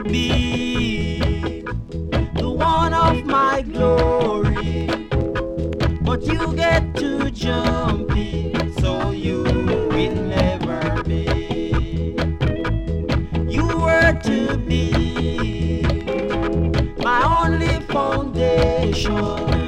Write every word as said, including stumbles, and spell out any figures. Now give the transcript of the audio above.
be the one of my glory, but you get too jumpy, so you will never be. You were to be my only foundation.